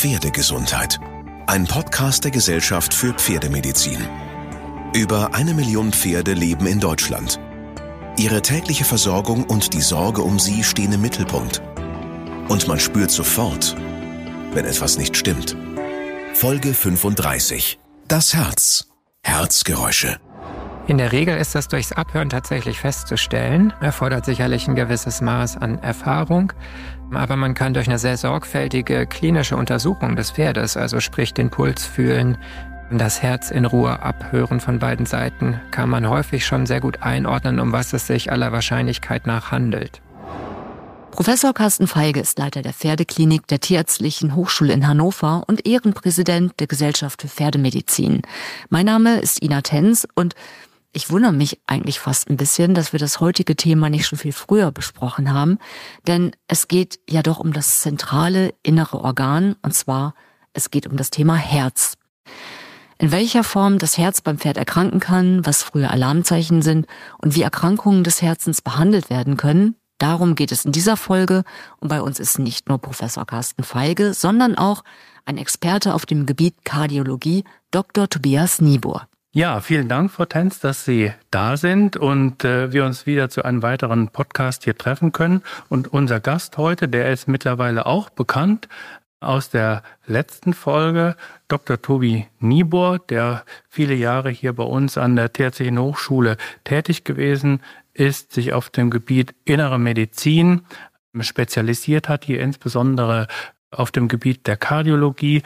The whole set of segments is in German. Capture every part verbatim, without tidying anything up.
Pferdegesundheit. Ein Podcast der Gesellschaft für Pferdemedizin. Über eine Million Pferde leben in Deutschland. Ihre tägliche Versorgung und die Sorge um sie stehen im Mittelpunkt. Und man spürt sofort, wenn etwas nicht stimmt. Folge fünfunddreißig. Das Herz. Herzgeräusche. In der Regel ist das durchs Abhören tatsächlich festzustellen, erfordert sicherlich ein gewisses Maß an Erfahrung, aber man kann durch eine sehr sorgfältige klinische Untersuchung des Pferdes, also sprich den Puls fühlen, das Herz in Ruhe abhören von beiden Seiten, kann man häufig schon sehr gut einordnen, um was es sich aller Wahrscheinlichkeit nach handelt. Professor Carsten Feige ist Leiter der Pferdeklinik der Tierärztlichen Hochschule in Hannover und Ehrenpräsident der Gesellschaft für Pferdemedizin. Mein Name ist Ina Tenz und ich wundere mich eigentlich fast ein bisschen, dass wir das heutige Thema nicht schon viel früher besprochen haben, denn es geht ja doch um das zentrale innere Organ, und zwar es geht um das Thema Herz. In welcher Form das Herz beim Pferd erkranken kann, was frühe Alarmzeichen sind und wie Erkrankungen des Herzens behandelt werden können, darum geht es in dieser Folge. Und bei uns ist nicht nur Professor Carsten Feige, sondern auch ein Experte auf dem Gebiet Kardiologie, Doktor Tobias Niebohr. Ja, vielen Dank, Frau Tenz, dass Sie da sind und äh, wir uns wieder zu einem weiteren Podcast hier treffen können. Und unser Gast heute, der ist mittlerweile auch bekannt aus der letzten Folge, Doktor Tobi Niebohr, der viele Jahre hier bei uns an der Tierärztlichen Hochschule tätig gewesen ist, sich auf dem Gebiet Innere Medizin spezialisiert hat, hier insbesondere auf dem Gebiet der Kardiologie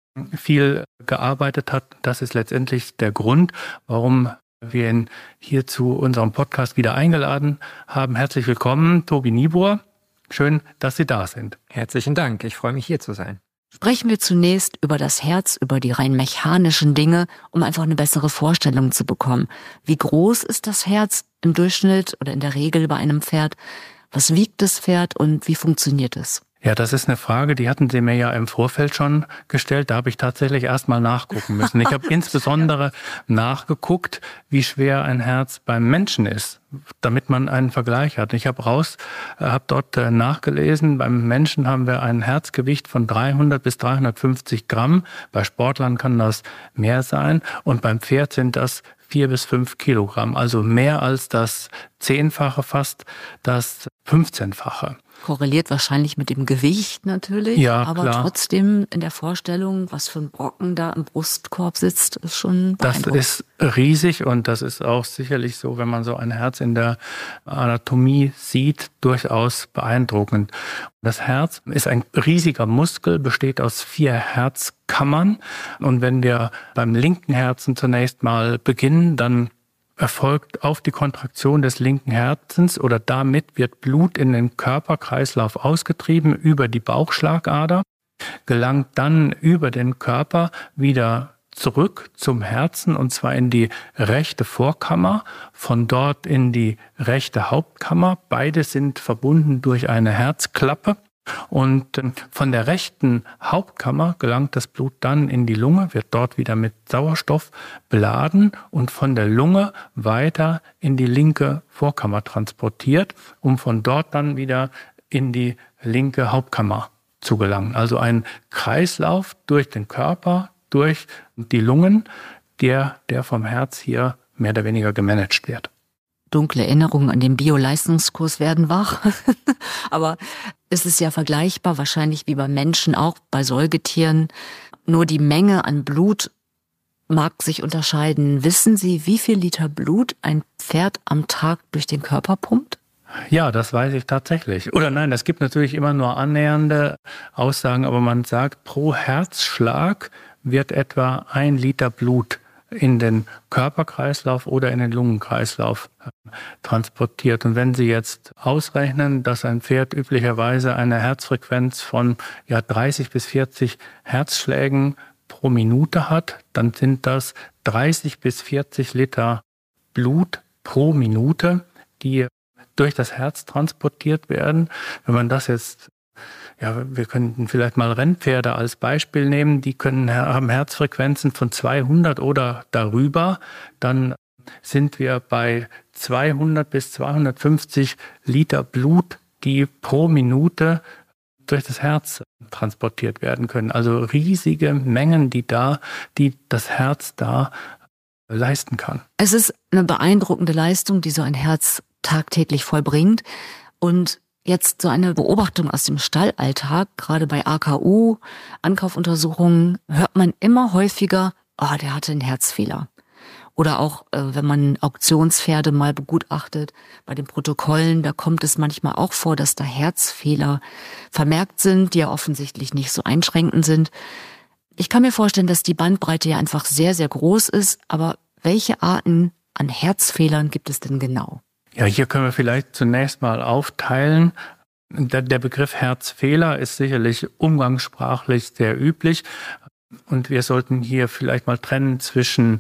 viel gearbeitet hat. Das ist letztendlich der Grund, warum wir ihn hier zu unserem Podcast wieder eingeladen haben. Herzlich willkommen, Tobi Niebohr. Schön, dass Sie da sind. Herzlichen Dank, ich freue mich hier zu sein. Sprechen wir zunächst über das Herz, über die rein mechanischen Dinge, um einfach eine bessere Vorstellung zu bekommen. Wie groß ist das Herz im Durchschnitt oder in der Regel bei einem Pferd? Was wiegt das Pferd und wie funktioniert es? Ja, das ist eine Frage, die hatten Sie mir ja im Vorfeld schon gestellt. Da habe ich tatsächlich erst mal nachgucken müssen. Ich habe insbesondere nachgeguckt, wie schwer ein Herz beim Menschen ist, damit man einen Vergleich hat. Ich habe raus, habe dort nachgelesen, beim Menschen haben wir ein Herzgewicht von dreihundert bis dreihundertfünfzig Gramm. Bei Sportlern kann das mehr sein und beim Pferd sind das vier bis fünf Kilogramm, also mehr als das Zehnfache, fast das fünfzehnfache. Korreliert wahrscheinlich mit dem Gewicht natürlich, ja, aber klar. Trotzdem in der Vorstellung, was für ein Brocken da im Brustkorb sitzt, ist schon beeindruckend. Das ist riesig und das ist auch sicherlich so, wenn man so ein Herz in der Anatomie sieht, durchaus beeindruckend. Das Herz ist ein riesiger Muskel, besteht aus vier Herzkammern und wenn wir beim linken Herzen zunächst mal beginnen, dann erfolgt auf die Kontraktion des linken Herzens oder damit wird Blut in den Körperkreislauf ausgetrieben über die Bauchschlagader, gelangt dann über den Körper wieder zurück zum Herzen und zwar in die rechte Vorkammer, von dort in die rechte Hauptkammer. Beide sind verbunden durch eine Herzklappe. Und von der rechten Hauptkammer gelangt das Blut dann in die Lunge, wird dort wieder mit Sauerstoff beladen und von der Lunge weiter in die linke Vorkammer transportiert, um von dort dann wieder in die linke Hauptkammer zu gelangen. Also ein Kreislauf durch den Körper, durch die Lungen, der, der vom Herz hier mehr oder weniger gemanagt wird. Dunkle Erinnerungen an den Bio-Leistungskurs werden wach. Aber es ist ja vergleichbar, wahrscheinlich wie bei Menschen auch, bei Säugetieren. Nur die Menge an Blut mag sich unterscheiden. Wissen Sie, wie viel Liter Blut ein Pferd am Tag durch den Körper pumpt? Ja, das weiß ich tatsächlich. Oder nein, es gibt natürlich immer nur annähernde Aussagen, aber man sagt, pro Herzschlag wird etwa ein Liter Blut in den Körperkreislauf oder in den Lungenkreislauf transportiert. Und wenn Sie jetzt ausrechnen, dass ein Pferd üblicherweise eine Herzfrequenz von ja, dreißig bis vierzig Herzschlägen pro Minute hat, dann sind das dreißig bis vierzig Liter Blut pro Minute, die durch das Herz transportiert werden. Wenn man das jetzt Ja, wir könnten vielleicht mal Rennpferde als Beispiel nehmen. Die können haben Herzfrequenzen von zweihundert oder darüber. Dann sind wir bei zweihundert bis zweihundertfünfzig Liter Blut, die pro Minute durch das Herz transportiert werden können. Also riesige Mengen, die da, die das Herz da leisten kann. Es ist eine beeindruckende Leistung, die so ein Herz tagtäglich vollbringt. Und jetzt so eine Beobachtung aus dem Stallalltag, gerade bei A K U, Ankaufuntersuchungen, hört man immer häufiger, oh, der hatte einen Herzfehler. Oder auch, äh, wenn man Auktionspferde mal begutachtet, bei den Protokollen, da kommt es manchmal auch vor, dass da Herzfehler vermerkt sind, die ja offensichtlich nicht so einschränkend sind. Ich kann mir vorstellen, dass die Bandbreite ja einfach sehr, sehr groß ist, aber welche Arten an Herzfehlern gibt es denn genau? Ja, hier können wir vielleicht zunächst mal aufteilen. Der, der Begriff Herzfehler ist sicherlich umgangssprachlich sehr üblich. Und wir sollten hier vielleicht mal trennen zwischen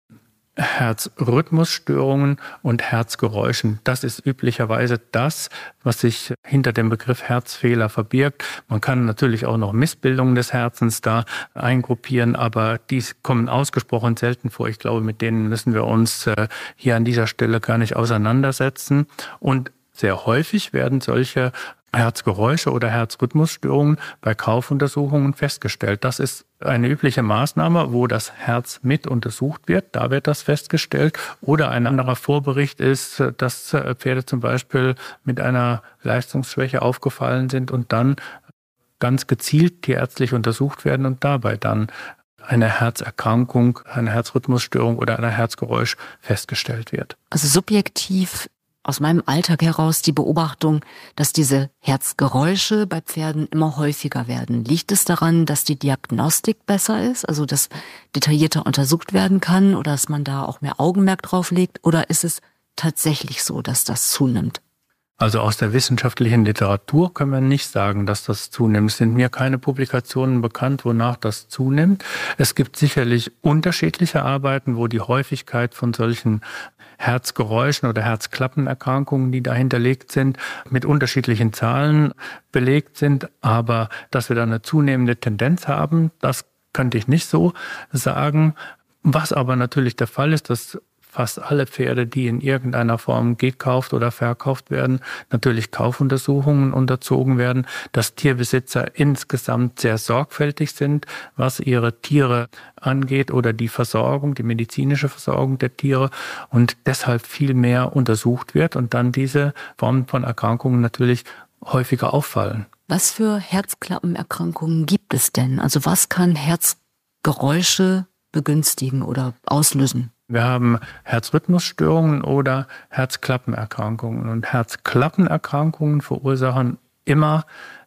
Herzrhythmusstörungen und Herzgeräuschen. Das ist üblicherweise das, was sich hinter dem Begriff Herzfehler verbirgt. Man kann natürlich auch noch Missbildungen des Herzens da eingruppieren, aber die kommen ausgesprochen selten vor. Ich glaube, mit denen müssen wir uns hier an dieser Stelle gar nicht auseinandersetzen. Und sehr häufig werden solche Herzgeräusche oder Herzrhythmusstörungen bei Kaufuntersuchungen festgestellt. Das ist eine übliche Maßnahme, wo das Herz mit untersucht wird. Da wird das festgestellt. Oder ein anderer Vorbericht ist, dass Pferde zum Beispiel mit einer Leistungsschwäche aufgefallen sind und dann ganz gezielt tierärztlich untersucht werden und dabei dann eine Herzerkrankung, eine Herzrhythmusstörung oder ein Herzgeräusch festgestellt wird. Also subjektiv aus meinem Alltag heraus die Beobachtung, dass diese Herzgeräusche bei Pferden immer häufiger werden. Liegt es daran, dass die Diagnostik besser ist, also dass detaillierter untersucht werden kann oder dass man da auch mehr Augenmerk drauf legt? Oder ist es tatsächlich so, dass das zunimmt? Also aus der wissenschaftlichen Literatur können wir nicht sagen, dass das zunimmt. Es sind mir keine Publikationen bekannt, wonach das zunimmt. Es gibt sicherlich unterschiedliche Arbeiten, wo die Häufigkeit von solchen Herzgeräuschen oder Herzklappenerkrankungen, die dahinterlegt sind, mit unterschiedlichen Zahlen belegt sind. Aber dass wir da eine zunehmende Tendenz haben, das könnte ich nicht so sagen. Was aber natürlich der Fall ist, dass fast alle Pferde, die in irgendeiner Form gekauft oder verkauft werden, natürlich Kaufuntersuchungen unterzogen werden, dass Tierbesitzer insgesamt sehr sorgfältig sind, was ihre Tiere angeht oder die Versorgung, die medizinische Versorgung der Tiere und deshalb viel mehr untersucht wird und dann diese Formen von Erkrankungen natürlich häufiger auffallen. Was für Herzklappenerkrankungen gibt es denn? Also was kann Herzgeräusche begünstigen oder auslösen? Wir haben Herzrhythmusstörungen oder Herzklappenerkrankungen. Und Herzklappenerkrankungen verursachen immer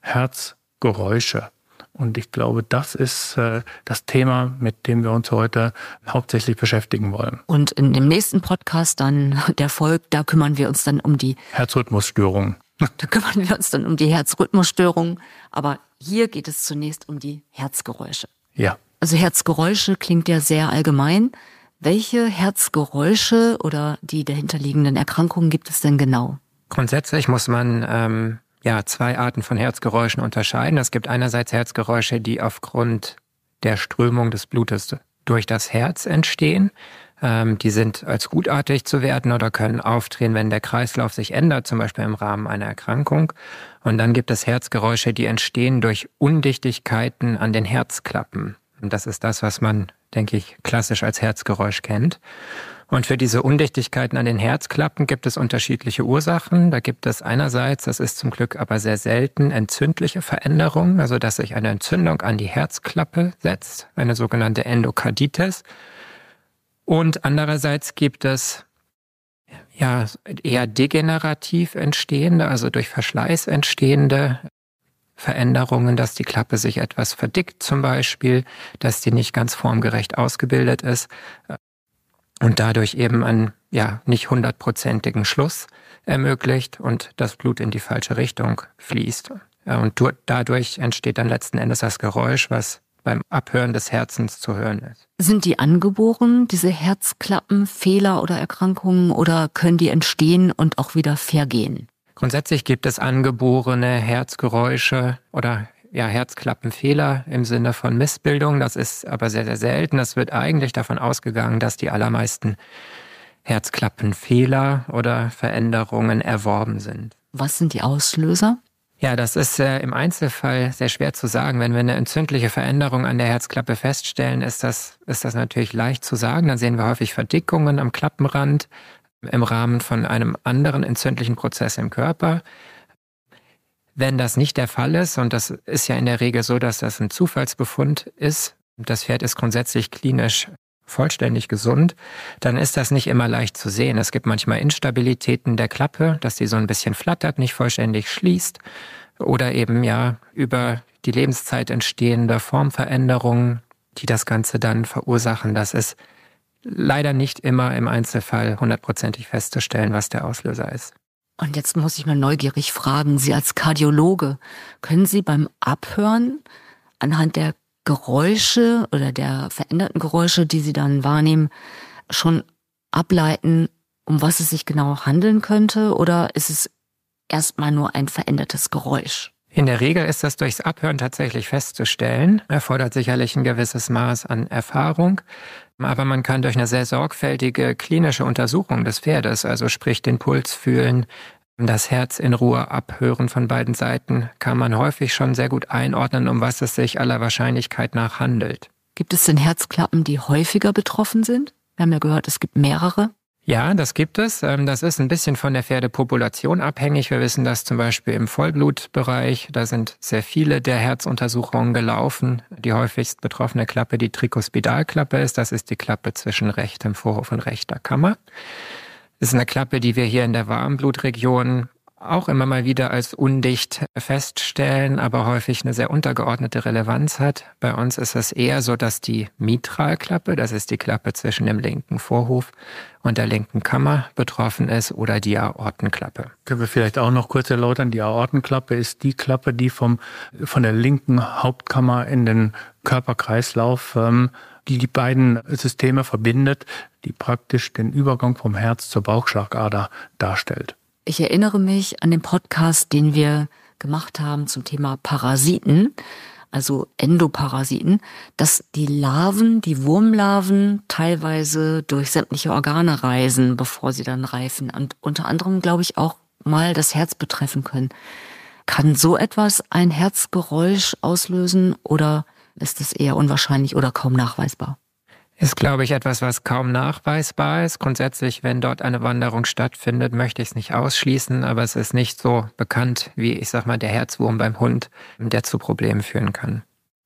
Herzgeräusche. Und ich glaube, das ist äh, das Thema, mit dem wir uns heute hauptsächlich beschäftigen wollen. Und in dem nächsten Podcast dann, der folgt, da kümmern wir uns dann um die Herzrhythmusstörungen. Da kümmern wir uns dann um die Herzrhythmusstörungen. Aber hier geht es zunächst um die Herzgeräusche. Ja. Also Herzgeräusche klingt ja sehr allgemein. Welche Herzgeräusche oder die dahinterliegenden Erkrankungen gibt es denn genau? Grundsätzlich muss man ähm, ja zwei Arten von Herzgeräuschen unterscheiden. Es gibt einerseits Herzgeräusche, die aufgrund der Strömung des Blutes durch das Herz entstehen. Ähm, die sind als gutartig zu werten oder können auftreten, wenn der Kreislauf sich ändert, zum Beispiel im Rahmen einer Erkrankung. Und dann gibt es Herzgeräusche, die entstehen durch Undichtigkeiten an den Herzklappen. Und das ist das, was man, denke ich, klassisch als Herzgeräusch kennt. Und für diese Undichtigkeiten an den Herzklappen gibt es unterschiedliche Ursachen. Da gibt es einerseits, das ist zum Glück aber sehr selten, entzündliche Veränderungen, also dass sich eine Entzündung an die Herzklappe setzt, eine sogenannte Endokarditis. Und andererseits gibt es ja eher degenerativ entstehende, also durch Verschleiß entstehende Veränderungen, dass die Klappe sich etwas verdickt zum Beispiel, dass die nicht ganz formgerecht ausgebildet ist und dadurch eben einen ja nicht hundertprozentigen Schluss ermöglicht und das Blut in die falsche Richtung fließt. Und dadurch entsteht dann letzten Endes das Geräusch, was beim Abhören des Herzens zu hören ist. Sind die angeboren, diese Herzklappenfehler oder Erkrankungen, oder können die entstehen und auch wieder vergehen? Grundsätzlich gibt es angeborene Herzgeräusche oder ja Herzklappenfehler im Sinne von Missbildung. Das ist aber sehr, sehr selten. Es wird eigentlich davon ausgegangen, dass die allermeisten Herzklappenfehler oder Veränderungen erworben sind. Was sind die Auslöser? Ja, das ist äh, im Einzelfall sehr schwer zu sagen. Wenn wir eine entzündliche Veränderung an der Herzklappe feststellen, ist das, ist das natürlich leicht zu sagen. Dann sehen wir häufig Verdickungen am Klappenrand im Rahmen von einem anderen entzündlichen Prozess im Körper. Wenn das nicht der Fall ist, und das ist ja in der Regel so, dass das ein Zufallsbefund ist, das Pferd ist grundsätzlich klinisch vollständig gesund, dann ist das nicht immer leicht zu sehen. Es gibt manchmal Instabilitäten der Klappe, dass die so ein bisschen flattert, nicht vollständig schließt, oder eben ja über die Lebenszeit entstehende Formveränderungen, die das Ganze dann verursachen. Das ist leider nicht immer im Einzelfall hundertprozentig festzustellen, was der Auslöser ist. Und jetzt muss ich mal neugierig fragen, Sie als Kardiologe, können Sie beim Abhören anhand der Geräusche oder der veränderten Geräusche, die Sie dann wahrnehmen, schon ableiten, um was es sich genau handeln könnte? Oder ist es erstmal nur ein verändertes Geräusch? In der Regel ist das durchs Abhören tatsächlich festzustellen. Erfordert sicherlich ein gewisses Maß an Erfahrung. Aber man kann durch eine sehr sorgfältige klinische Untersuchung des Pferdes, also sprich den Puls fühlen, das Herz in Ruhe abhören von beiden Seiten, kann man häufig schon sehr gut einordnen, um was es sich aller Wahrscheinlichkeit nach handelt. Gibt es denn Herzklappen, die häufiger betroffen sind? Wir haben ja gehört, es gibt mehrere. Ja, das gibt es. Das ist ein bisschen von der Pferdepopulation abhängig. Wir wissen, dass zum Beispiel im Vollblutbereich, da sind sehr viele der Herzuntersuchungen gelaufen. Die häufigst betroffene Klappe die Trikospidalklappe ist. Das ist die Klappe zwischen rechtem Vorhof und rechter Kammer. Das ist eine Klappe, die wir hier in der Warmblutregion auch immer mal wieder als undicht feststellen, aber häufig eine sehr untergeordnete Relevanz hat. Bei uns ist es eher so, dass die Mitralklappe, das ist die Klappe zwischen dem linken Vorhof und der linken Kammer, betroffen ist, oder die Aortenklappe. Können wir vielleicht auch noch kurz erläutern, die Aortenklappe ist die Klappe, die vom, von der linken Hauptkammer in den Körperkreislauf, ähm, die die beiden Systeme verbindet, die praktisch den Übergang vom Herz zur Bauchschlagader darstellt. Ich erinnere mich an den Podcast, den wir gemacht haben zum Thema Parasiten, also Endoparasiten, dass die Larven, die Wurmlarven teilweise durch sämtliche Organe reisen, bevor sie dann reifen und unter anderem, glaube ich, auch mal das Herz betreffen können. Kann so etwas ein Herzgeräusch auslösen oder ist es eher unwahrscheinlich oder kaum nachweisbar? Ist, glaube ich, etwas, was kaum nachweisbar ist. Grundsätzlich, wenn dort eine Wanderung stattfindet, möchte ich es nicht ausschließen, aber es ist nicht so bekannt wie, ich sag mal, der Herzwurm beim Hund, der zu Problemen führen kann.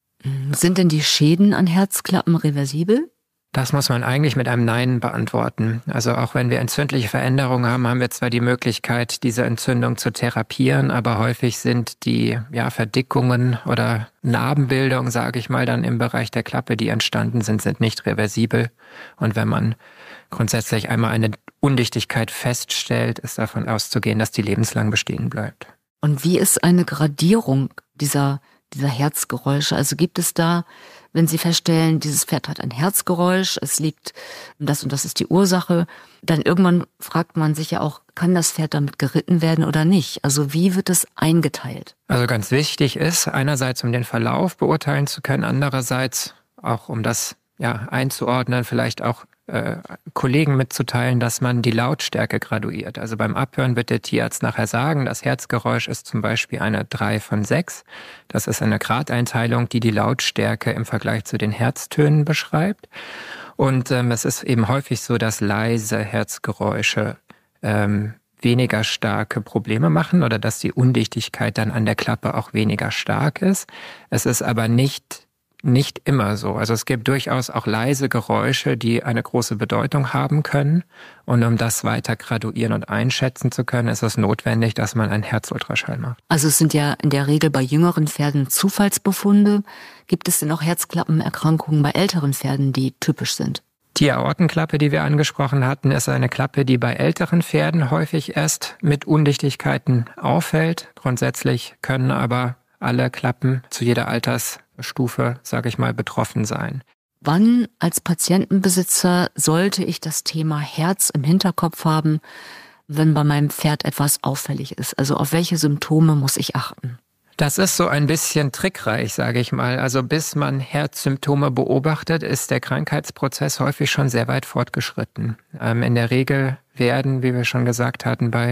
Sind denn die Schäden an Herzklappen reversibel? Das muss man eigentlich mit einem Nein beantworten. Also auch wenn wir entzündliche Veränderungen haben, haben wir zwar die Möglichkeit, diese Entzündung zu therapieren, aber häufig sind die ja, Verdickungen oder Narbenbildungen, sage ich mal, dann im Bereich der Klappe, die entstanden sind, sind nicht reversibel. Und wenn man grundsätzlich einmal eine Undichtigkeit feststellt, ist davon auszugehen, dass die lebenslang bestehen bleibt. Und wie ist eine Gradierung dieser, dieser Herzgeräusche? Also gibt es da, wenn Sie feststellen, dieses Pferd hat ein Herzgeräusch, es liegt, das und das ist die Ursache, dann irgendwann fragt man sich ja auch, kann das Pferd damit geritten werden oder nicht? Also wie wird es eingeteilt? Also ganz wichtig ist, einerseits um den Verlauf beurteilen zu können, andererseits auch um das ja einzuordnen, vielleicht auch äh, Kollegen mitzuteilen, dass man die Lautstärke graduiert. Also beim Abhören wird der Tierarzt nachher sagen, das Herzgeräusch ist zum Beispiel eine drei von sechs. Das ist eine Gradeinteilung, die die Lautstärke im Vergleich zu den Herztönen beschreibt. Und ähm, es ist eben häufig so, dass leise Herzgeräusche ähm, weniger starke Probleme machen oder dass die Undichtigkeit dann an der Klappe auch weniger stark ist. Es ist aber nicht Nicht immer so. Also es gibt durchaus auch leise Geräusche, die eine große Bedeutung haben können. Und um das weiter graduieren und einschätzen zu können, ist es notwendig, dass man einen Herzultraschall macht. Also es sind ja in der Regel bei jüngeren Pferden Zufallsbefunde. Gibt es denn auch Herzklappenerkrankungen bei älteren Pferden, die typisch sind? Die Aortenklappe, die wir angesprochen hatten, ist eine Klappe, die bei älteren Pferden häufig erst mit Undichtigkeiten auffällt. Grundsätzlich können aber alle Klappen zu jeder Altersstufe, sage ich mal, betroffen sein. Wann als Patientenbesitzer sollte ich das Thema Herz im Hinterkopf haben, wenn bei meinem Pferd etwas auffällig ist? Also auf welche Symptome muss ich achten? Das ist so ein bisschen trickreich, sage ich mal. Also bis man Herzsymptome beobachtet, ist der Krankheitsprozess häufig schon sehr weit fortgeschritten. Ähm, in der Regel werden, wie wir schon gesagt hatten, bei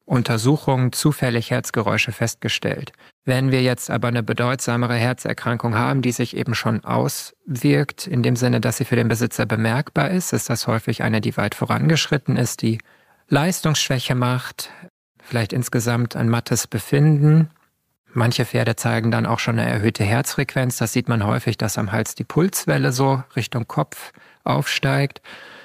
Untersuchungen zufällig Herzgeräusche festgestellt. Wenn wir jetzt aber eine bedeutsamere Herzerkrankung haben, die sich eben schon auswirkt, in dem Sinne, dass sie für den Besitzer bemerkbar ist, ist das häufig eine, die weit vorangeschritten ist, die Leistungsschwäche macht, vielleicht insgesamt ein mattes Befinden. Manche Pferde zeigen dann auch schon eine erhöhte Herzfrequenz. Das sieht man häufig, dass am Hals die Pulswelle so Richtung Kopf aufsteigt.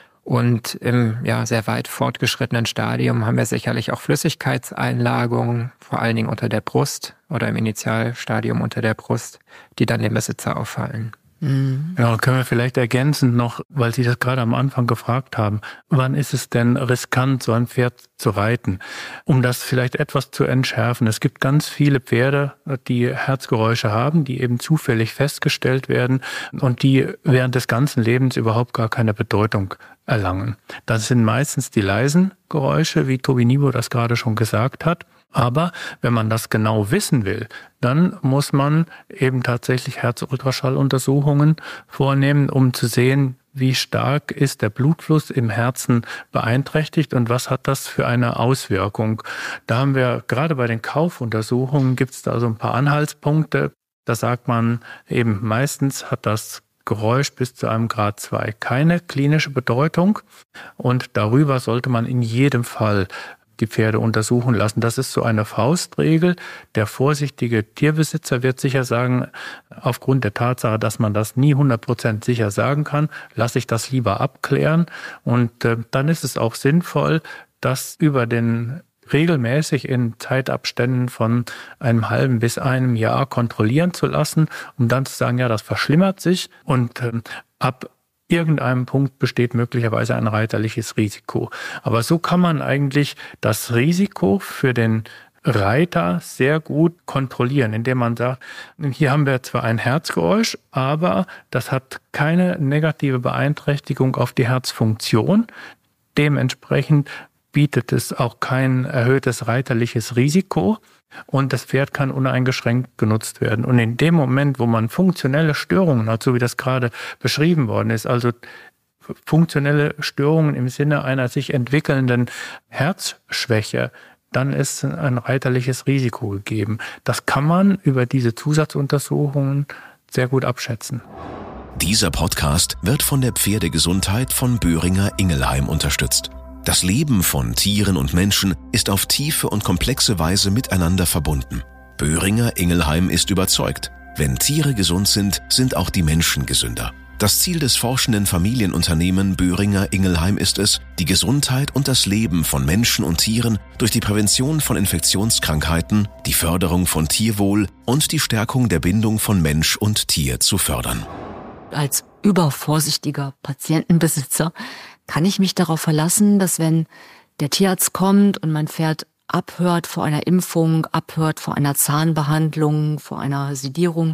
Und im ja, sehr weit fortgeschrittenen Stadium haben wir sicherlich auch Flüssigkeitseinlagungen, vor allen Dingen unter der Brust oder im Initialstadium unter der Brust, die dann dem Besitzer auffallen. Mhm. Genau, können wir vielleicht ergänzend noch, weil Sie das gerade am Anfang gefragt haben, wann ist es denn riskant, so ein Pferd zu reiten? Um das vielleicht etwas zu entschärfen. Es gibt ganz viele Pferde, die Herzgeräusche haben, die eben zufällig festgestellt werden und die während des ganzen Lebens überhaupt gar keine Bedeutung erlangen. Das sind meistens die leisen Geräusche, wie Tobi Nibo das gerade schon gesagt hat. Aber wenn man das genau wissen will, dann muss man eben tatsächlich Herzultraschalluntersuchungen vornehmen, um zu sehen, wie stark ist der Blutfluss im Herzen beeinträchtigt und was hat das für eine Auswirkung. Da haben wir gerade bei den Kaufuntersuchungen gibt es da so ein paar Anhaltspunkte. Da sagt man eben, meistens hat das Geräusch bis zu einem Grad zwei keine klinische Bedeutung und darüber sollte man in jedem Fall die Pferde untersuchen lassen. Das ist so eine Faustregel. Der vorsichtige Tierbesitzer wird sicher sagen, aufgrund der Tatsache, dass man das nie hundert Prozent sicher sagen kann, lasse ich das lieber abklären. Und äh, dann ist es auch sinnvoll, das über den regelmäßig in Zeitabständen von einem halben bis einem Jahr kontrollieren zu lassen, um dann zu sagen, ja, das verschlimmert sich und äh, ab irgendeinem Punkt besteht möglicherweise ein reiterliches Risiko. Aber so kann man eigentlich das Risiko für den Reiter sehr gut kontrollieren, indem man sagt, hier haben wir zwar ein Herzgeräusch, aber das hat keine negative Beeinträchtigung auf die Herzfunktion. Dementsprechend bietet es auch kein erhöhtes reiterliches Risiko und das Pferd kann uneingeschränkt genutzt werden. Und in dem Moment, wo man funktionelle Störungen hat, so wie das gerade beschrieben worden ist, also funktionelle Störungen im Sinne einer sich entwickelnden Herzschwäche, dann ist ein reiterliches Risiko gegeben. Das kann man über diese Zusatzuntersuchungen sehr gut abschätzen. Dieser Podcast wird von der Pferdegesundheit von Boehringer Ingelheim unterstützt. Das Leben von Tieren und Menschen ist auf tiefe und komplexe Weise miteinander verbunden. Boehringer Ingelheim ist überzeugt, wenn Tiere gesund sind, sind auch die Menschen gesünder. Das Ziel des forschenden Familienunternehmen Boehringer Ingelheim ist es, die Gesundheit und das Leben von Menschen und Tieren durch die Prävention von Infektionskrankheiten, die Förderung von Tierwohl und die Stärkung der Bindung von Mensch und Tier zu fördern. Als übervorsichtiger Patientenbesitzer kann ich mich darauf verlassen, dass wenn der Tierarzt kommt und mein Pferd abhört vor einer Impfung, abhört vor einer Zahnbehandlung, vor einer Sedierung,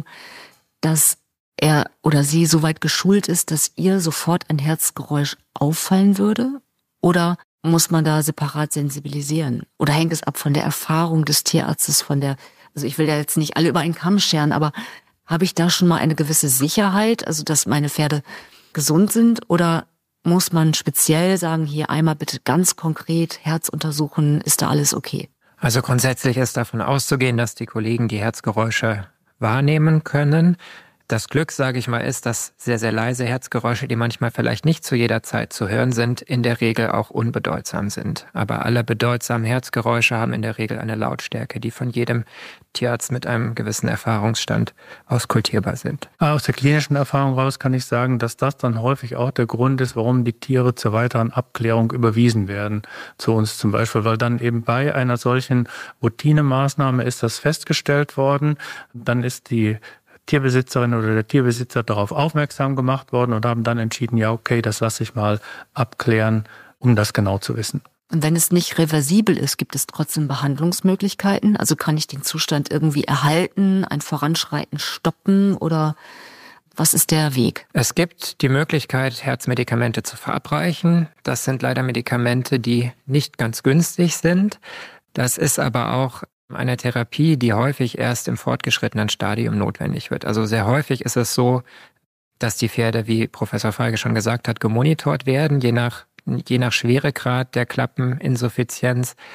dass er oder sie so weit geschult ist, dass ihr sofort ein Herzgeräusch auffallen würde? Oder muss man da separat sensibilisieren? Oder hängt es ab von der Erfahrung des Tierarztes, von der, also ich will ja jetzt nicht alle über einen Kamm scheren, aber habe ich da schon mal eine gewisse Sicherheit, also dass meine Pferde gesund sind? Oder muss man speziell sagen, hier einmal bitte ganz konkret Herz untersuchen, ist da alles okay? Also grundsätzlich ist davon auszugehen, dass die Kollegen die Herzgeräusche wahrnehmen können. Das Glück, sage ich mal, ist, dass sehr, sehr leise Herzgeräusche, die manchmal vielleicht nicht zu jeder Zeit zu hören sind, in der Regel auch unbedeutsam sind. Aber alle bedeutsamen Herzgeräusche haben in der Regel eine Lautstärke, die von jedem Tierarzt mit einem gewissen Erfahrungsstand auskultierbar sind. Aus der klinischen Erfahrung raus kann ich sagen, dass das dann häufig auch der Grund ist, warum die Tiere zur weiteren Abklärung überwiesen werden. Zu uns zum Beispiel, weil dann eben bei einer solchen Routinemaßnahme ist das festgestellt worden. Dann ist die Tierbesitzerin oder der Tierbesitzer darauf aufmerksam gemacht worden und haben dann entschieden, ja okay, das lasse ich mal abklären, um das genau zu wissen. Und wenn es nicht reversibel ist, gibt es trotzdem Behandlungsmöglichkeiten? Also kann ich den Zustand irgendwie erhalten, ein Voranschreiten stoppen oder was ist der Weg? Es gibt die Möglichkeit, Herzmedikamente zu verabreichen. Das sind leider Medikamente, die nicht ganz günstig sind. Das ist aber auch eine Therapie, die häufig erst im fortgeschrittenen Stadium notwendig wird. Also sehr häufig ist es so, dass die Pferde, wie Professor Feige schon gesagt hat, gemonitort werden, je nach, je nach Schweregrad der Klappeninsuffizienz.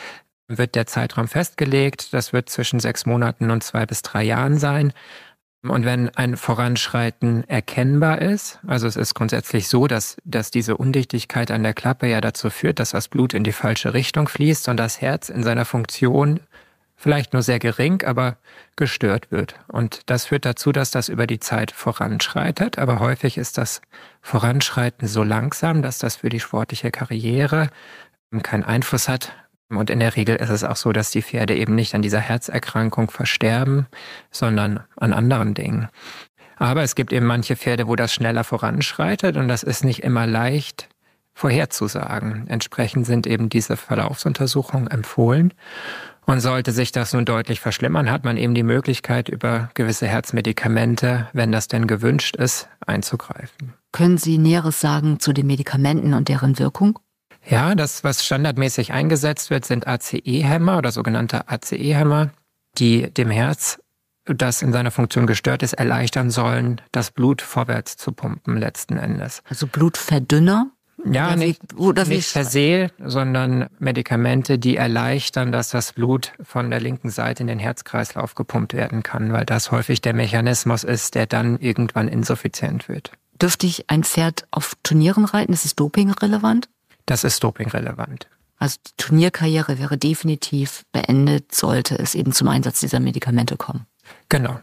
wird der Zeitraum festgelegt. Das wird zwischen sechs Monaten und zwei bis drei Jahren sein. Und wenn ein Voranschreiten erkennbar ist, also es ist grundsätzlich so, dass, dass diese Undichtigkeit an der Klappe ja dazu führt, dass das Blut in die falsche Richtung fließt und das Herz in seiner Funktion vielleicht nur sehr gering, aber gestört wird. Und das führt dazu, dass das über die Zeit voranschreitet. Aber häufig ist das Voranschreiten so langsam, dass das für die sportliche Karriere keinen Einfluss hat. Und in der Regel ist es auch so, dass die Pferde eben nicht an dieser Herzerkrankung versterben, sondern an anderen Dingen. Aber es gibt eben manche Pferde, wo das schneller voranschreitet und das ist nicht immer leicht vorherzusagen. Entsprechend sind eben diese Verlaufsuntersuchungen empfohlen. Und sollte sich das nun deutlich verschlimmern, hat man eben die Möglichkeit, über gewisse Herzmedikamente, wenn das denn gewünscht ist, einzugreifen. Können Sie Näheres sagen zu den Medikamenten und deren Wirkung? Ja, das, was standardmäßig eingesetzt wird, sind A C E-Hämmer oder sogenannte A C E-Hämmer, die dem Herz, das in seiner Funktion gestört ist, erleichtern sollen, das Blut vorwärts zu pumpen letzten Endes. Also Blutverdünner? Ja, oder nicht, wie, oder nicht wie per se, sondern Medikamente, die erleichtern, dass das Blut von der linken Seite in den Herzkreislauf gepumpt werden kann, weil das häufig der Mechanismus ist, der dann irgendwann insuffizient wird. Dürfte ich ein Pferd auf Turnieren reiten? Ist es dopingrelevant? Das ist dopingrelevant. Also die Turnierkarriere wäre definitiv beendet, sollte es eben zum Einsatz dieser Medikamente kommen. Genau.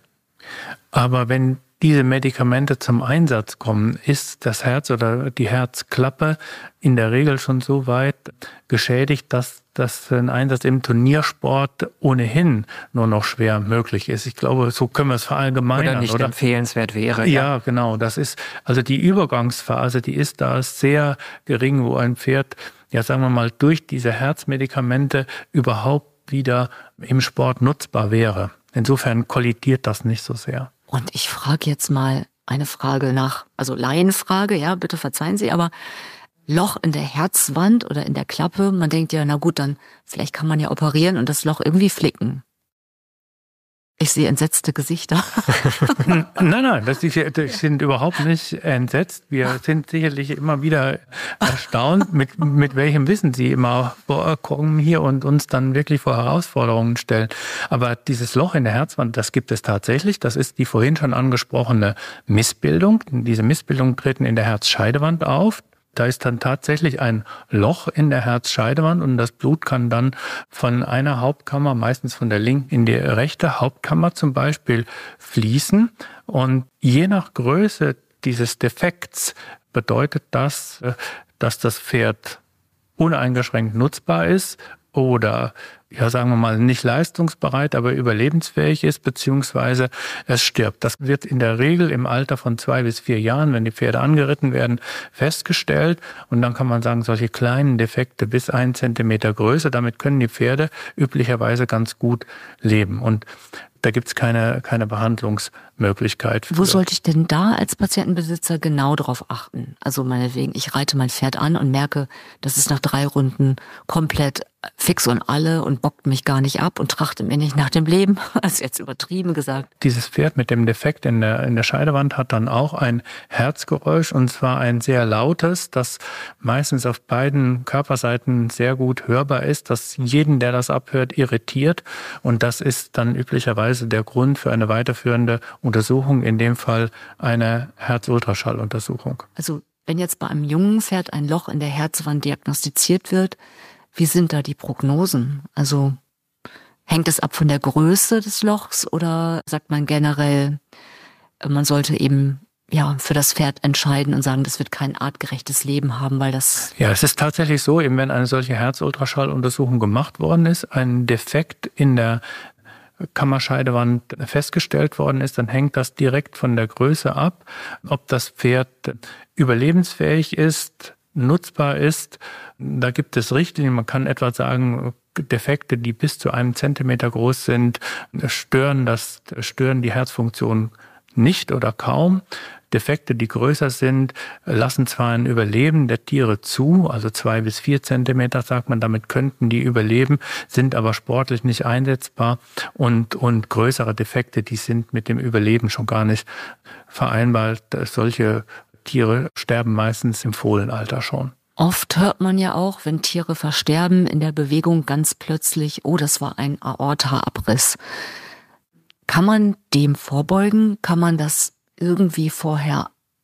Aber wenn diese Medikamente zum Einsatz kommen, ist das Herz oder die Herzklappe in der Regel schon so weit geschädigt, dass das ein Einsatz im Turniersport ohnehin nur noch schwer möglich ist. Ich glaube, so können wir es verallgemeinern. Oder nicht oder? empfehlenswert wäre. Ja, ja, genau. Das ist, also die Übergangsphase, die ist da sehr gering, wo ein Pferd, ja sagen wir mal, durch diese Herzmedikamente überhaupt wieder im Sport nutzbar wäre. Insofern kollidiert das nicht so sehr. Und ich frage jetzt mal eine Frage nach, also Laienfrage, ja, bitte verzeihen Sie, aber Loch in der Herzwand oder in der Klappe, man denkt ja, na gut, dann vielleicht kann man ja operieren und das Loch irgendwie flicken. Ich sehe entsetzte Gesichter. Nein, nein, das sind überhaupt nicht entsetzt. Wir sind sicherlich immer wieder erstaunt, mit, mit welchem Wissen Sie immer vorkommen hier und uns dann wirklich vor Herausforderungen stellen. Aber dieses Loch in der Herzwand, das gibt es tatsächlich. Das ist die vorhin schon angesprochene Missbildung. Diese Missbildungen treten in der Herzscheidewand auf. Da ist dann tatsächlich ein Loch in der Herzscheidewand und das Blut kann dann von einer Hauptkammer, meistens von der linken in die rechte Hauptkammer zum Beispiel, fließen. Und je nach Größe dieses Defekts bedeutet das, dass das Pferd uneingeschränkt nutzbar ist oder, ja sagen wir mal, nicht leistungsbereit, aber überlebensfähig ist, beziehungsweise es stirbt. Das wird in der Regel im Alter von zwei bis vier Jahren, wenn die Pferde angeritten werden, festgestellt. Und dann kann man sagen, solche kleinen Defekte bis einen Zentimeter Größe, damit können die Pferde üblicherweise ganz gut leben. Und da gibt's keine, keine Behandlungsmöglichkeit für. Wo sollte ich denn da als Patientenbesitzer genau drauf achten? Also meinetwegen, ich reite mein Pferd an und merke, das ist nach drei Runden komplett fix und alle und bockt mich gar nicht ab und trachtet mir nicht nach dem Leben. Also jetzt übertrieben gesagt. Dieses Pferd mit dem Defekt in der, in der Scheidewand hat dann auch ein Herzgeräusch und zwar ein sehr lautes, das meistens auf beiden Körperseiten sehr gut hörbar ist, das jeden, der das abhört, irritiert. Und das ist dann üblicherweise der Grund für eine weiterführende Untersuchung, in dem Fall eine Herzultraschalluntersuchung. Also wenn jetzt bei einem jungen Pferd ein Loch in der Herzwand diagnostiziert wird, wie sind da die Prognosen? Also hängt es ab von der Größe des Lochs oder sagt man generell, man sollte eben ja für das Pferd entscheiden und sagen, das wird kein artgerechtes Leben haben, weil das... Ja, es ist tatsächlich so, eben wenn eine solche Herzultraschalluntersuchung gemacht worden ist, ein Defekt in der Kammerscheidewand festgestellt worden ist, dann hängt das direkt von der Größe ab, ob das Pferd überlebensfähig ist, nutzbar ist. Da gibt es Richtlinien. Man kann etwa sagen, Defekte, die bis zu einem Zentimeter groß sind, stören das, stören die Herzfunktion nicht oder kaum. Defekte, die größer sind, lassen zwar ein Überleben der Tiere zu, also zwei bis vier Zentimeter, sagt man, damit könnten die überleben, sind aber sportlich nicht einsetzbar und, und größere Defekte, die sind mit dem Überleben schon gar nicht vereinbar. Solche Tiere sterben meistens im Fohlenalter schon. Oft hört man ja auch, wenn Tiere versterben, in der Bewegung ganz plötzlich, oh, das war ein Aortaabriss. Kann man dem vorbeugen? Kann man das irgendwie vorher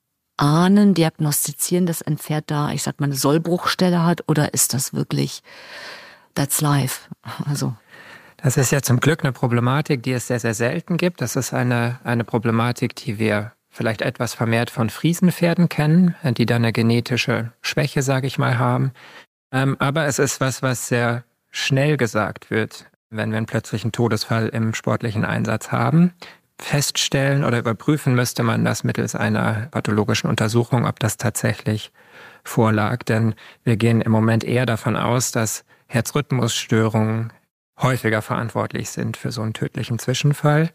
ahnen, diagnostizieren, dass ein Pferd da, ich sag mal, eine Sollbruchstelle hat? Oder ist das wirklich, that's life? Also. Das ist ja zum Glück eine Problematik, die es sehr, sehr selten gibt. Das ist eine, eine Problematik, die wir vielleicht etwas vermehrt von Friesenpferden kennen, die dann eine genetische Schwäche, sage ich mal, haben. Ähm, aber es ist was, was sehr schnell gesagt wird, wenn wir einen plötzlichen Todesfall im sportlichen Einsatz haben. Feststellen oder überprüfen müsste man das mittels einer pathologischen Untersuchung, ob das tatsächlich vorlag. Denn wir gehen im Moment eher davon aus, dass Herzrhythmusstörungen häufiger verantwortlich sind für so einen tödlichen Zwischenfall.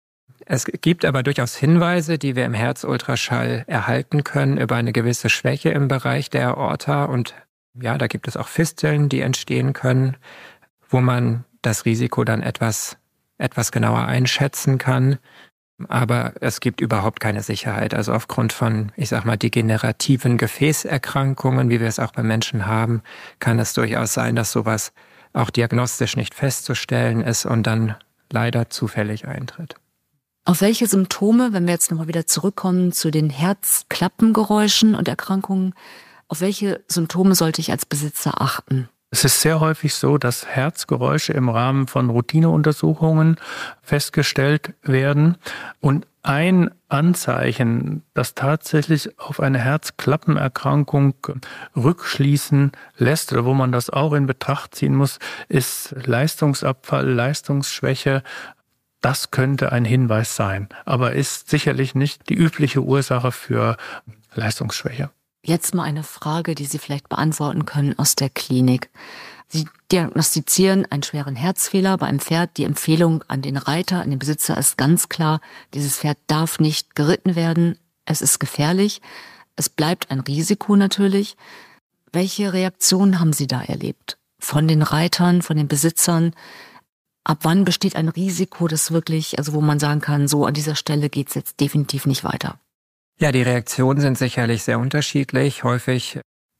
Es gibt aber durchaus Hinweise, die wir im Herzultraschall erhalten können über eine gewisse Schwäche im Bereich der Aorta. Und ja, da gibt es auch Fisteln, die entstehen können, wo man das Risiko dann etwas, etwas genauer einschätzen kann. Aber es gibt überhaupt keine Sicherheit. Also aufgrund von, ich sag mal, degenerativen Gefäßerkrankungen, wie wir es auch bei Menschen haben, kann es durchaus sein, dass sowas auch diagnostisch nicht festzustellen ist und dann leider zufällig eintritt. Auf welche Symptome, wenn wir jetzt nochmal wieder zurückkommen zu den Herzklappengeräuschen und Erkrankungen, auf welche Symptome sollte ich als Besitzer achten? Es ist sehr häufig so, dass Herzgeräusche im Rahmen von Routineuntersuchungen festgestellt werden. Und ein Anzeichen, das tatsächlich auf eine Herzklappenerkrankung rückschließen lässt, oder wo man das auch in Betracht ziehen muss, ist Leistungsabfall, Leistungsschwäche. Das könnte ein Hinweis sein, aber ist sicherlich nicht die übliche Ursache für Leistungsschwäche. Jetzt mal eine Frage, die Sie vielleicht beantworten können aus der Klinik. Sie diagnostizieren einen schweren Herzfehler bei einem Pferd. Die Empfehlung an den Reiter, an den Besitzer ist ganz klar, dieses Pferd darf nicht geritten werden. Es ist gefährlich. Es bleibt ein Risiko natürlich. Welche Reaktionen haben Sie da erlebt? Von den Reitern, von den Besitzern? Ab wann besteht ein Risiko, das wirklich, also wo man sagen kann, so an dieser Stelle geht's jetzt definitiv nicht weiter? Ja, die Reaktionen sind sicherlich sehr unterschiedlich. Häufig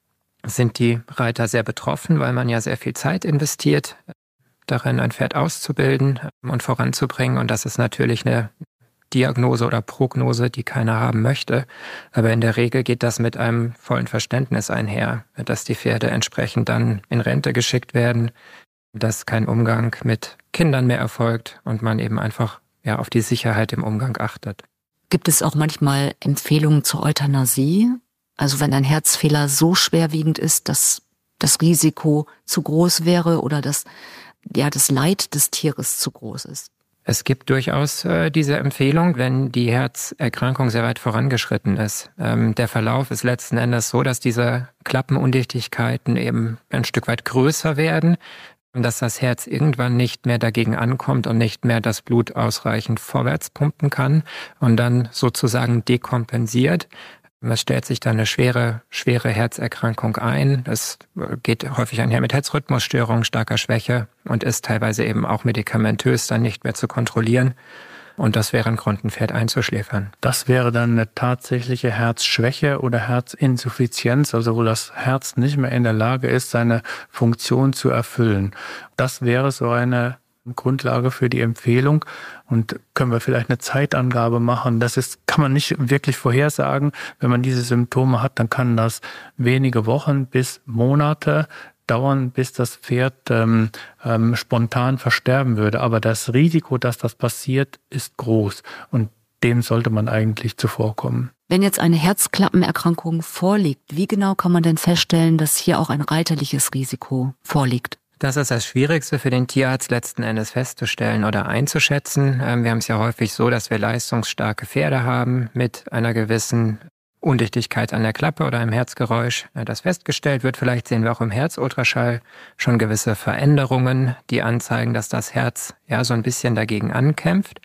sind die Reiter sehr betroffen, weil man ja sehr viel Zeit investiert, darin ein Pferd auszubilden und voranzubringen. Und das ist natürlich eine Diagnose oder Prognose, die keiner haben möchte. Aber in der Regel geht das mit einem vollen Verständnis einher, dass die Pferde entsprechend dann in Rente geschickt werden, dass kein Umgang mit Kindern mehr erfolgt und man eben einfach ja auf die Sicherheit im Umgang achtet. Gibt es auch manchmal Empfehlungen zur Euthanasie? Also wenn ein Herzfehler so schwerwiegend ist, dass das Risiko zu groß wäre oder dass ja, das Leid des Tieres zu groß ist? Es gibt durchaus äh, diese Empfehlung, wenn die Herzerkrankung sehr weit vorangeschritten ist. Ähm, der Verlauf ist letzten Endes so, dass diese Klappenundichtigkeiten eben ein Stück weit größer werden, dass das Herz irgendwann nicht mehr dagegen ankommt und nicht mehr das Blut ausreichend vorwärts pumpen kann und dann sozusagen dekompensiert. Es stellt sich dann eine schwere, schwere Herzerkrankung ein. Das geht häufig einher mit Herzrhythmusstörungen, starker Schwäche und ist teilweise eben auch medikamentös dann nicht mehr zu kontrollieren. Und das wäre ein Grund, ein Pferd einzuschläfern. Das wäre dann eine tatsächliche Herzschwäche oder Herzinsuffizienz, also wo das Herz nicht mehr in der Lage ist, seine Funktion zu erfüllen. Das wäre so eine Grundlage für die Empfehlung. Und können wir vielleicht eine Zeitangabe machen? Das ist, kann man nicht wirklich vorhersagen. Wenn man diese Symptome hat, dann kann das wenige Wochen bis Monate dauern, bis das Pferd ähm, ähm, spontan versterben würde. Aber das Risiko, dass das passiert, ist groß. Und dem sollte man eigentlich zuvorkommen. Wenn jetzt eine Herzklappenerkrankung vorliegt, wie genau kann man denn feststellen, dass hier auch ein reiterliches Risiko vorliegt? Das ist das Schwierigste für den Tierarzt letzten Endes festzustellen oder einzuschätzen. Wir haben es ja häufig so, dass wir leistungsstarke Pferde haben mit einer gewissen Undichtigkeit an der Klappe oder im Herzgeräusch, das festgestellt wird. Vielleicht sehen wir auch im Herzultraschall schon gewisse Veränderungen, die anzeigen, dass das Herz ja so ein bisschen dagegen ankämpft.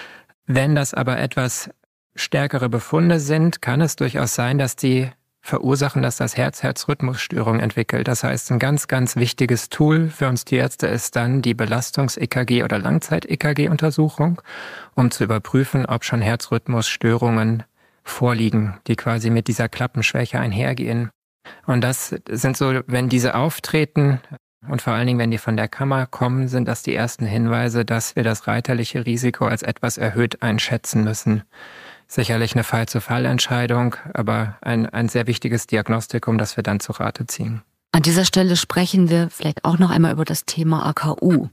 Wenn das aber etwas stärkere Befunde sind, kann es durchaus sein, dass die verursachen, dass das Herz Herzrhythmusstörungen entwickelt. Das heißt, ein ganz, ganz wichtiges Tool für uns Tierärzte ist dann die Belastungs-E K G oder Langzeit-E K G-Untersuchung, um zu überprüfen, ob schon Herzrhythmusstörungen vorliegen, die quasi mit dieser Klappenschwäche einhergehen. Und das sind so, wenn diese auftreten und vor allen Dingen, wenn die von der Kammer kommen, sind das die ersten Hinweise, dass wir das reiterliche Risiko als etwas erhöht einschätzen müssen. Sicherlich eine Fall-zu-Fall-Entscheidung, aber ein, ein sehr wichtiges Diagnostikum, das wir dann zu Rate ziehen. An dieser Stelle sprechen wir vielleicht auch noch einmal über das Thema A K U.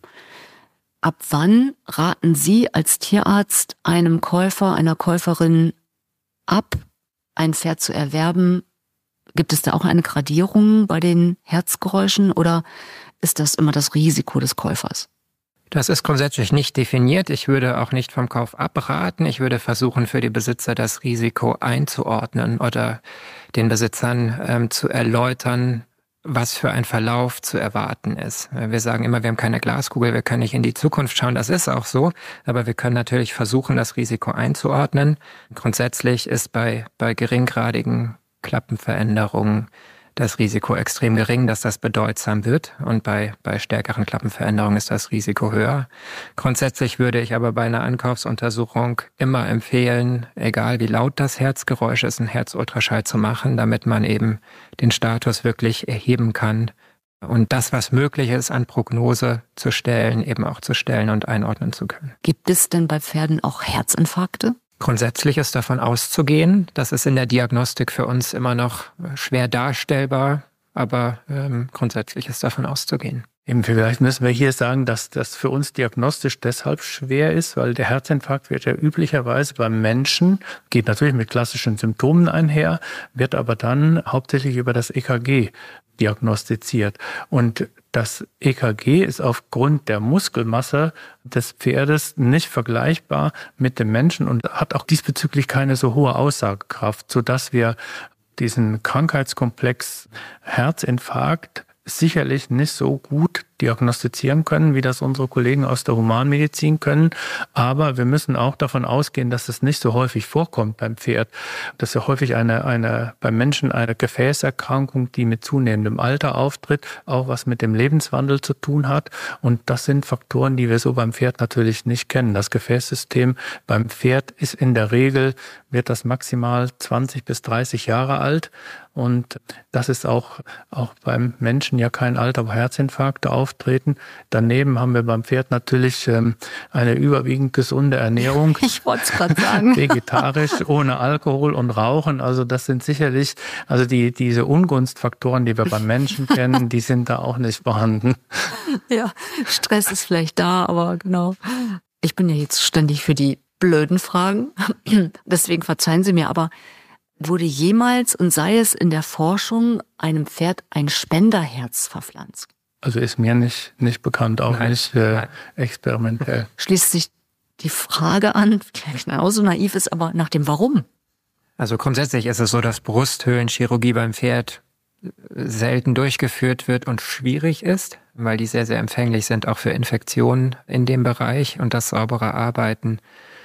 Ab wann raten Sie als Tierarzt einem Käufer, einer Käuferin ab, ein Pferd zu erwerben? Gibt es da auch eine Gradierung bei den Herzgeräuschen oder ist das immer das Risiko des Käufers? Das ist grundsätzlich nicht definiert. Ich würde auch nicht vom Kauf abraten. Ich würde versuchen, für die Besitzer das Risiko einzuordnen oder den Besitzern ähm, zu erläutern, was für ein Verlauf zu erwarten ist. Wir sagen immer, wir haben keine Glaskugel, wir können nicht in die Zukunft schauen. Das ist auch so, aber wir können natürlich versuchen, das Risiko einzuordnen. Grundsätzlich ist bei, bei geringgradigen Klappenveränderungen das Risiko extrem gering, dass das bedeutsam wird, und bei, bei stärkeren Klappenveränderungen ist das Risiko höher. Grundsätzlich würde ich aber bei einer Ankaufsuntersuchung immer empfehlen, egal wie laut das Herzgeräusch ist, einen Herzultraschall zu machen, damit man eben den Status wirklich erheben kann und das, was möglich ist, an Prognose zu stellen, eben auch zu stellen und einordnen zu können. Gibt es denn bei Pferden auch Herzinfarkte? Grundsätzlich ist davon auszugehen. Das ist in der Diagnostik für uns immer noch schwer darstellbar, aber ähm, grundsätzlich ist davon auszugehen. Eben, vielleicht müssen wir hier sagen, dass das für uns diagnostisch deshalb schwer ist, weil der Herzinfarkt wird ja üblicherweise beim Menschen, geht natürlich mit klassischen Symptomen einher, wird aber dann hauptsächlich über das E K G diagnostiziert. Und das E K G ist aufgrund der Muskelmasse des Pferdes nicht vergleichbar mit dem Menschen und hat auch diesbezüglich keine so hohe Aussagekraft, sodass wir diesen Krankheitskomplex Herzinfarkt sicherlich nicht so gut diagnostizieren können, wie das unsere Kollegen aus der Humanmedizin können. Aber wir müssen auch davon ausgehen, dass es nicht so häufig vorkommt beim Pferd. Das ist ja häufig eine, eine, beim Menschen eine Gefäßerkrankung, die mit zunehmendem Alter auftritt, auch was mit dem Lebenswandel zu tun hat. Und das sind Faktoren, die wir so beim Pferd natürlich nicht kennen. Das Gefäßsystem beim Pferd ist in der Regel, wird das maximal zwanzig bis dreißig Jahre alt. Und das ist auch, auch beim Menschen ja kein Alter, wo Herzinfarkte auftreten. Daneben haben wir beim Pferd natürlich ähm, eine überwiegend gesunde Ernährung. Ich wollte es gerade sagen. Vegetarisch, ohne Alkohol und Rauchen. Also das sind sicherlich, also die diese Ungunstfaktoren, die wir beim Menschen kennen, die sind da auch nicht vorhanden. Ja, Stress ist vielleicht da, aber genau. Ich bin ja jetzt ständig für die blöden Fragen. Deswegen verzeihen Sie mir, aber wurde jemals, und sei es in der Forschung, einem Pferd ein Spenderherz verpflanzt? Also ist mir nicht, nicht bekannt, auch Nein. nicht äh, experimentell. Schließt sich die Frage an, die genauso naiv ist, aber nach dem Warum? Also grundsätzlich ist es so, dass Brusthöhlenchirurgie beim Pferd selten durchgeführt wird und schwierig ist, weil die sehr, sehr empfänglich sind, auch für Infektionen in dem Bereich, und das saubere Arbeiten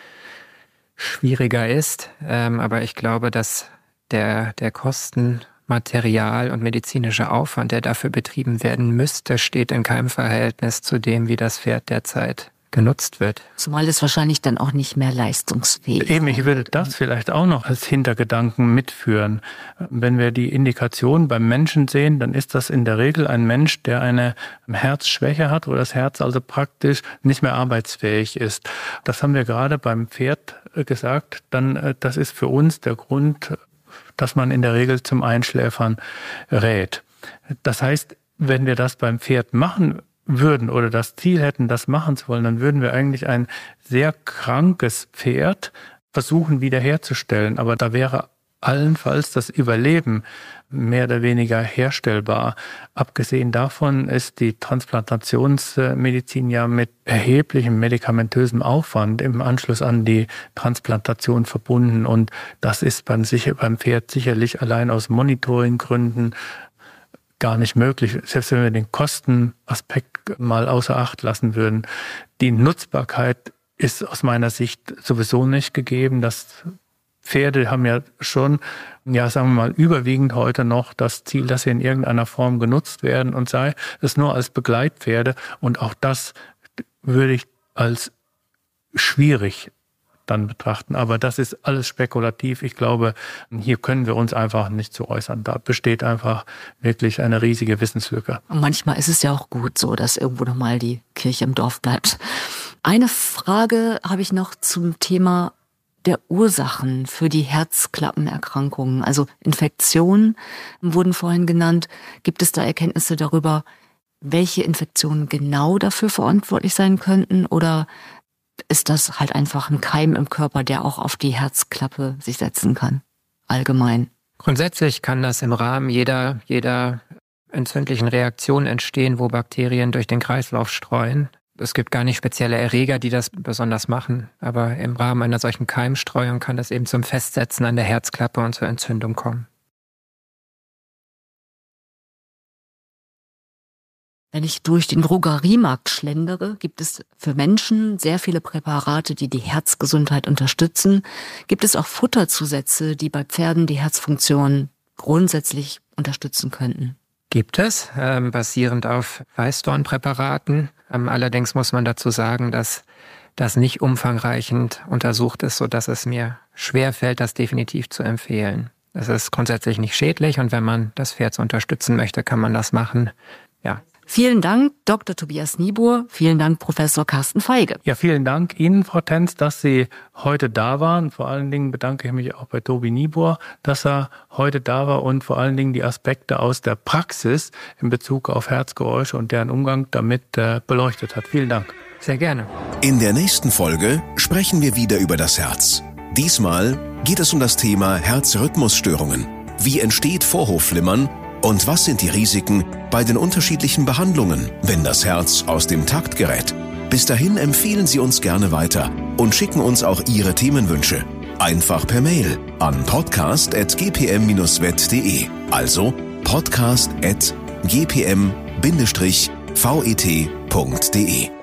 schwieriger ist. Ähm, aber ich glaube, dass der, der Kosten, Material und medizinische Aufwand, der dafür betrieben werden müsste, steht in keinem Verhältnis zu dem, wie das Pferd derzeit genutzt wird. Zumal es wahrscheinlich dann auch nicht mehr leistungsfähig ist. Eben, ich würde das vielleicht auch noch als Hintergedanken mitführen. Wenn wir die Indikation beim Menschen sehen, dann ist das in der Regel ein Mensch, der eine Herzschwäche hat, wo das Herz also praktisch nicht mehr arbeitsfähig ist. Das haben wir gerade beim Pferd gesagt. Dann, das ist für uns der Grund, dass man in der Regel zum Einschläfern rät. Das heißt, wenn wir das beim Pferd machen würden oder das Ziel hätten, das machen zu wollen, dann würden wir eigentlich ein sehr krankes Pferd versuchen wiederherzustellen. Aber da wäre allenfalls das Überleben mehr oder weniger herstellbar. Abgesehen davon ist die Transplantationsmedizin ja mit erheblichem medikamentösem Aufwand im Anschluss an die Transplantation verbunden. Und das ist beim, beim Pferd sicherlich allein aus Monitoringgründen gar nicht möglich, selbst wenn wir den Kostenaspekt mal außer Acht lassen würden. Die Nutzbarkeit ist aus meiner Sicht sowieso nicht gegeben. Das Pferde haben ja schon, ja, sagen wir mal, überwiegend heute noch das Ziel, dass sie in irgendeiner Form genutzt werden, und sei es nur als Begleitpferde. Und auch das würde ich als schwierig dann betrachten. Aber das ist alles spekulativ. Ich glaube, hier können wir uns einfach nicht zu äußern. Da besteht einfach wirklich eine riesige Wissenslücke. Und manchmal ist es ja auch gut so, dass irgendwo nochmal die Kirche im Dorf bleibt. Eine Frage habe ich noch zum Thema der Ursachen für die Herzklappenerkrankungen. Also Infektionen wurden vorhin genannt. Gibt es da Erkenntnisse darüber, welche Infektionen genau dafür verantwortlich sein könnten? Oder ist das halt einfach ein Keim im Körper, der auch auf die Herzklappe sich setzen kann, allgemein? Grundsätzlich kann das im Rahmen jeder, jeder entzündlichen Reaktion entstehen, wo Bakterien durch den Kreislauf streuen. Es gibt gar nicht spezielle Erreger, die das besonders machen, aber im Rahmen einer solchen Keimstreuung kann das eben zum Festsetzen an der Herzklappe und zur Entzündung kommen. Wenn ich durch den Drogeriemarkt schlendere, gibt es für Menschen sehr viele Präparate, die die Herzgesundheit unterstützen. Gibt es auch Futterzusätze, die bei Pferden die Herzfunktion grundsätzlich unterstützen könnten? Gibt es, ähm, basierend auf Weißdornpräparaten. Ähm, allerdings muss man dazu sagen, dass das nicht umfangreichend untersucht ist, sodass es mir schwerfällt, das definitiv zu empfehlen. Es ist grundsätzlich nicht schädlich und wenn man das Pferd unterstützen möchte, kann man das machen. Ja. Vielen Dank, Doktor Tobias Niebuhr. Vielen Dank, Professor Carsten Feige. Ja, vielen Dank Ihnen, Frau Tenz, dass Sie heute da waren. Vor allen Dingen bedanke ich mich auch bei Tobi Niebuhr, dass er heute da war und vor allen Dingen die Aspekte aus der Praxis in Bezug auf Herzgeräusche und deren Umgang damit äh, beleuchtet hat. Vielen Dank. Sehr gerne. In der nächsten Folge sprechen wir wieder über das Herz. Diesmal geht es um das Thema Herzrhythmusstörungen. Wie entsteht Vorhofflimmern? Und was sind die Risiken bei den unterschiedlichen Behandlungen, wenn das Herz aus dem Takt gerät? Bis dahin empfehlen Sie uns gerne weiter und schicken uns auch Ihre Themenwünsche. Einfach per Mail an podcast at g p m dash vet punkt de. Also podcast at g p m dash vet punkt de.